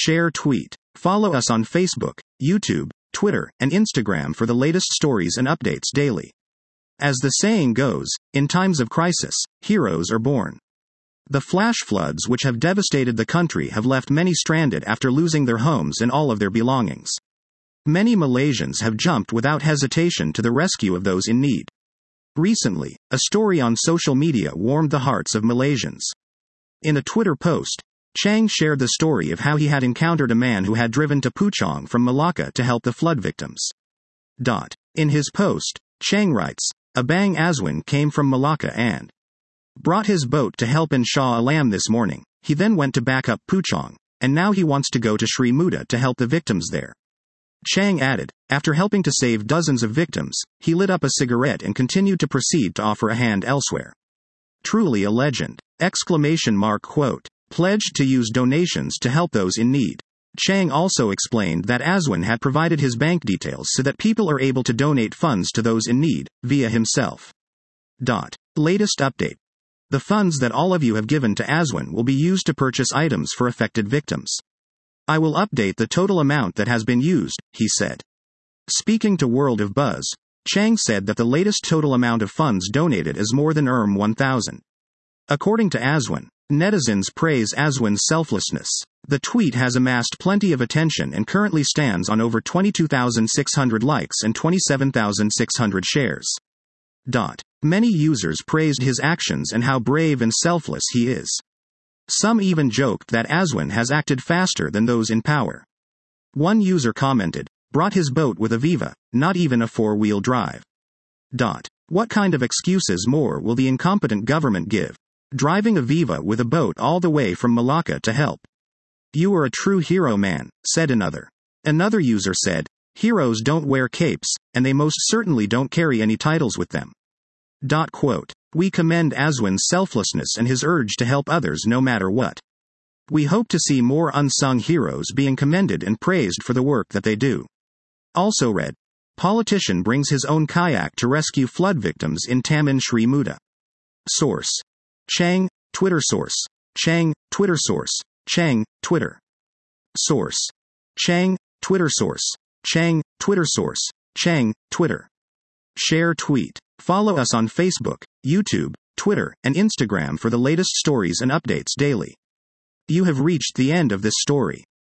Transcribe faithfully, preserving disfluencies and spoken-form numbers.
Share tweet. Follow us on Facebook, YouTube, Twitter, and Instagram for the latest stories and updates daily. As the saying goes, in times of crisis, heroes are born. The flash floods which have devastated the country have left many stranded after losing their homes and all of their belongings. Many Malaysians have jumped without hesitation to the rescue of those in need. Recently, a story on social media warmed the hearts of Malaysians. In a Twitter post, Chang shared the story of how he had encountered a man who had driven to Puchong from Malacca to help the flood victims. Dot. In his post, Chang writes, Abang Azwin came from Malacca and brought his boat to help in Shah Alam this morning. He then went to back up Puchong, and now he wants to go to Sri Muda to help the victims there. Chang added, after helping to save dozens of victims, he lit up a cigarette and continued to proceed to offer a hand elsewhere. Truly a legend! Exclamation mark quote. Pledged to use donations to help those in need. Chang also explained that Azwin had provided his bank details so that people are able to donate funds to those in need, via himself. Dot. Latest update. The funds that all of you have given to Azwin will be used to purchase items for affected victims. I will update the total amount that has been used, he said. Speaking to World of Buzz, Chang said that the latest total amount of funds donated is more than one thousand. According to Azwin, netizens praise Azwin's selflessness. The tweet has amassed plenty of attention and currently stands on over twenty-two thousand six hundred likes and twenty-seven thousand six hundred shares. Dot. Many users praised his actions and how brave and selfless he is. Some even joked that Azwin has acted faster than those in power. One user commented, brought his boat with a Viva, not even a four-wheel drive. Dot. What kind of excuses more will the incompetent government give? Driving a Viva with a boat all the way from Malacca to help. You are a true hero, man, said another. Another user said, heroes don't wear capes, and they most certainly don't carry any titles with them. Dot quote. We commend Azwin's selflessness and his urge to help others no matter what. We hope to see more unsung heroes being commended and praised for the work that they do. Also read, politician brings his own kayak to rescue flood victims in Taman Sri Muda. Source. Chang, Twitter source. Chang, Twitter source. Chang, Twitter. Source. Chang, Twitter source. Chang, Twitter source. Chang, Twitter. Share tweet. Follow us on Facebook, YouTube, Twitter, and Instagram for the latest stories and updates daily. You have reached the end of this story.